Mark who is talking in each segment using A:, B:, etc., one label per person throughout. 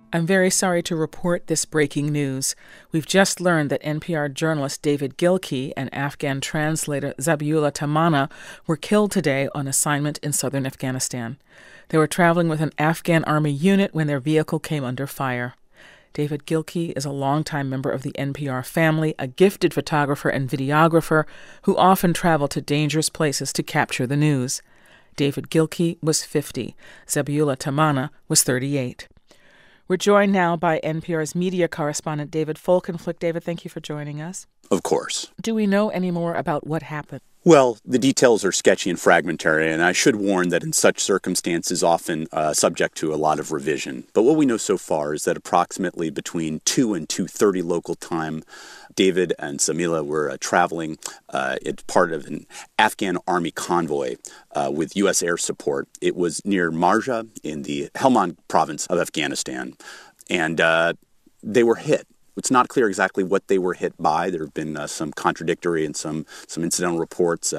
A: I'm very sorry to report this breaking news. We've just learned that NPR journalist David Gilkey and Afghan translator Zabiullah Tamana were killed today on assignment in southern Afghanistan. They were traveling with an Afghan army unit when their vehicle came under fire. David Gilkey is a longtime member of the NPR family, a gifted photographer and videographer who often traveled to dangerous places to capture the news. David Gilkey was 50. Zabiullah Tamana was 38. We're joined now by NPR's media correspondent, David Folkenflik. David, thank you for joining us.
B: Of course.
A: Do we know any more about what happened?
B: Well, the details are sketchy and fragmentary, and I should warn that in such circumstances often subject to a lot of revision. But what we know so far is that approximately between 2 and 2:30 local time, David and Samila were traveling as part of an Afghan army convoy with U.S. air support. It was near Marja in the Helmand province of Afghanistan, and they were hit. It's not clear exactly what they were hit by. There have been some contradictory and some incidental reports,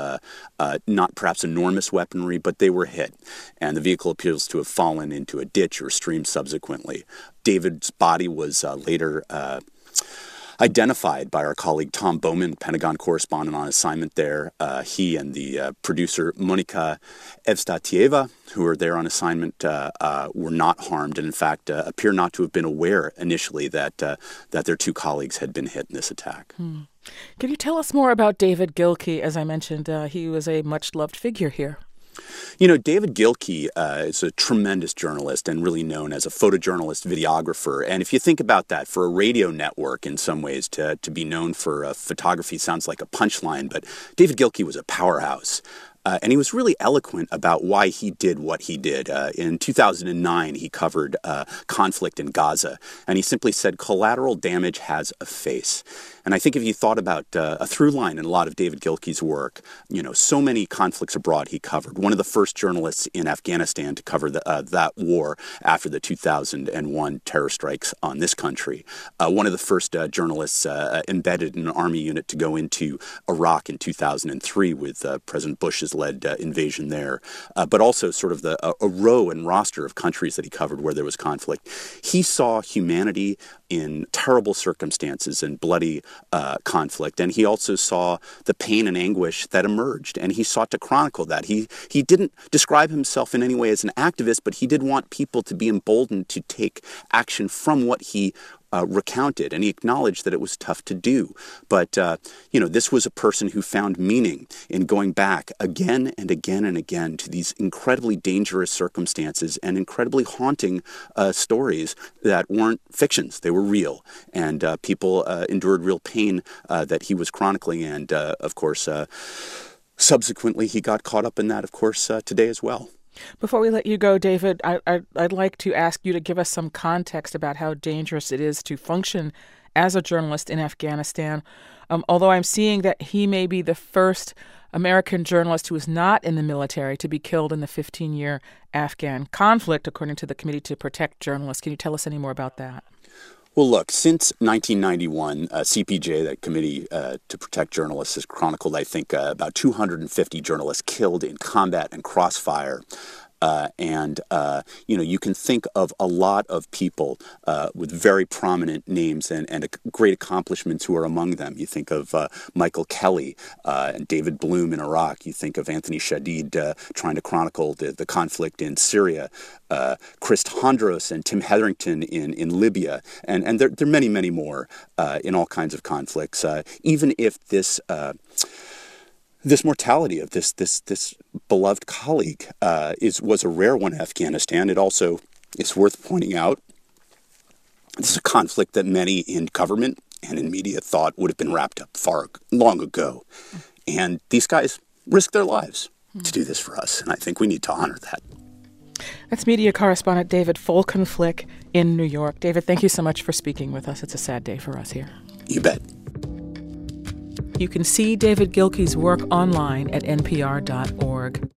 B: not perhaps enormous weaponry, but they were hit. And the vehicle appears to have fallen into a ditch or stream subsequently. David's body was later identified by our colleague Tom Bowman, Pentagon correspondent on assignment there. He and the producer Monika Evstatieva, who were there on assignment, were not harmed and, in fact, appear not to have been aware initially that their two colleagues had been hit in this attack.
A: Can you tell us more about David Gilkey? As I mentioned, he was a much-loved figure here.
B: You know, David Gilkey is a tremendous journalist and really known as a photojournalist, videographer. And if you think about that, for a radio network in some ways to be known for photography sounds like a punchline, but David Gilkey was a powerhouse. And he was really eloquent about why he did what he did. In 2009, he covered conflict in Gaza, and he simply said, collateral damage has a face. And I think if you thought about a through line in a lot of David Gilkey's work, you know, so many conflicts abroad he covered. One of the first journalists in Afghanistan to cover that war after the 2001 terror strikes on this country. One of the first journalists embedded in an army unit to go into Iraq in 2003 with President Bush's led invasion there, but also sort of a row and roster of countries that he covered where there was conflict. He saw humanity in terrible circumstances and bloody conflict, and he also saw the pain and anguish that emerged, and he sought to chronicle that. He didn't describe himself in any way as an activist, but he did want people to be emboldened to take action from what he recounted, and he acknowledged that it was tough to do. But, this was a person who found meaning in going back again and again and again to these incredibly dangerous circumstances and incredibly haunting stories that weren't fictions. They were real, and people endured real pain that he was chronicling, and, of course, subsequently he got caught up in that, of course, today as well.
A: Before we let you go, David, I'd like to ask you to give us some context about how dangerous it is to function as a journalist in Afghanistan. Although I'm seeing that he may be the first American journalist who is not in the military to be killed in the 15-year Afghan conflict, according to the Committee to Protect Journalists. Can you tell us any more about that?
B: Well, look, since 1991, CPJ, that Committee to Protect Journalists, has chronicled, I think, about 250 journalists killed in combat and crossfire. You can think of a lot of people with very prominent names and great accomplishments who are among them. You think of Michael Kelly and David Bloom in Iraq. You think of Anthony Shadid trying to chronicle the conflict in Syria. Chris Hondros and Tim Hetherington in Libya. And there are many, many more in all kinds of conflicts. Even if this mortality of this beloved colleague was a rare one in Afghanistan. It also is worth pointing out this is a conflict that many in government and in media thought would have been wrapped up long ago. And these guys risked their lives to do this for us, and I think we need to honor that.
A: That's media correspondent David Folkenflik in New York. David, thank you so much for speaking with us. It's a sad day for us here.
B: You bet.
A: You can see David Gilkey's work online at npr.org.